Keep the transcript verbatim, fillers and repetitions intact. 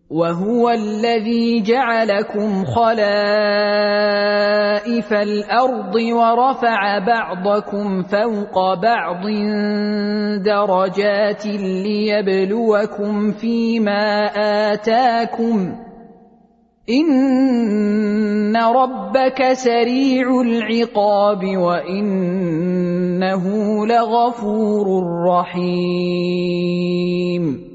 وهو الذي جعلكم خلائف الأرض ورفع بعضكم فوق بعض درجات ليبلوكم فيما آتاكم إن ربك سريع العقاب وإنه لغفور رحيم